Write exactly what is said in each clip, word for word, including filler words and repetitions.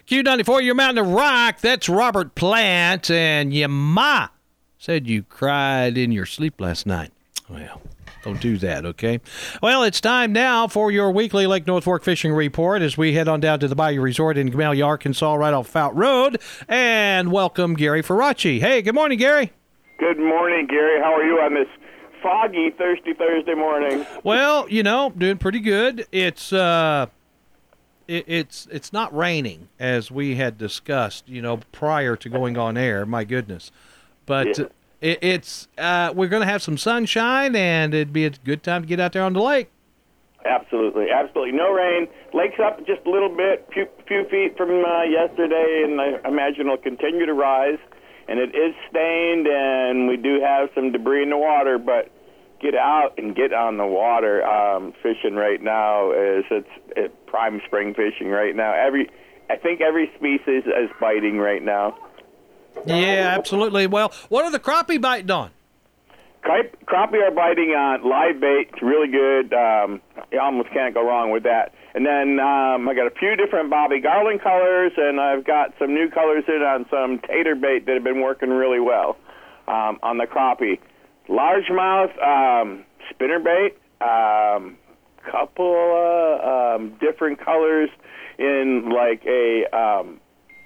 Q ninety-four, your Mountain of Rock. That's Robert Plant. And your ma said you cried in your sleep last night. Well, don't do that, okay? Well, it's time now for your weekly Lake North Fork fishing report as we head on down to the Bayou Resort in Gamelia, Arkansas, right off Fout Road. And welcome Gary Faraci. Hey, good morning, Gary. Good morning, Gary. How are you on this foggy, thirsty Thursday morning? Well, you know, doing pretty good. It's uh, it, it's it's not raining as we had discussed, you know, prior to going on air. My goodness, but. Yeah. It, it's uh, we're going to have some sunshine, and it'd be a good time to get out there on the lake. Absolutely, absolutely. No rain. Lake's up just a little bit, few, few feet from uh, yesterday, and I imagine it'll continue to rise. And it is stained, and we do have some debris in the water, but get out and get on the water. Um, fishing right now is it's it, prime spring fishing right now. Every I think every species is biting right now. Yeah, absolutely. Well, what are the crappie biting on? Crappie are biting on live bait. It's really good. Um, you almost can't go wrong with that. And then um, I got a few different Bobby Garland colors, and I've got some new colors in on some tater bait that have been working really well um, on the crappie. Largemouth um, spinner bait, um, couple uh, um, different colors in like a um,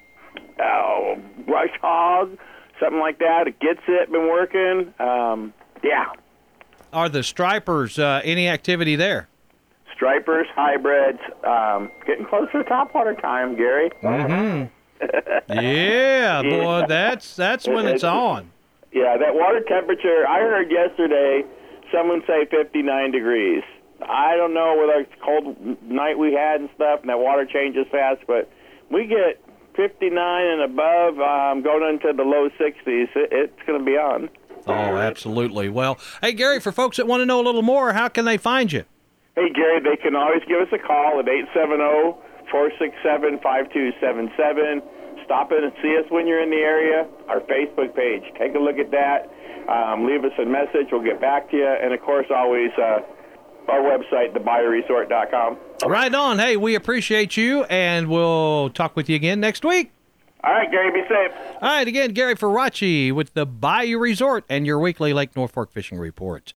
oh, rush hog, something like that. It gets it, been working. Um, yeah. Are the stripers uh, any activity there? Stripers, hybrids, um, getting close to topwater time, Gary. Mm-hmm. yeah, boy, that's that's when it's on. Yeah, that water temperature, I heard yesterday someone say fifty-nine degrees. I don't know whether it's a cold night we had and stuff, and that water changes fast, but we get fifty-nine and above, um, going into the low sixties. It, it's going to be on. Oh, absolutely. Well, hey, Gary, for folks that want to know a little more, how can they find you? Hey, Gary, they can always give us a call at eight seven zero, four six seven, five two seven seven. Stop in and see us when you're in the area. Our Facebook page, take a look at that. Um, leave us a message. We'll get back to you. And, of course, always uh, our website, the bayou resort dot com. Right on. Hey, we appreciate you, and we'll talk with you again next week. All right, Gary, be safe. All right, again, Gary Faraci with the Bayou Resort and your weekly Lake North Fork fishing report.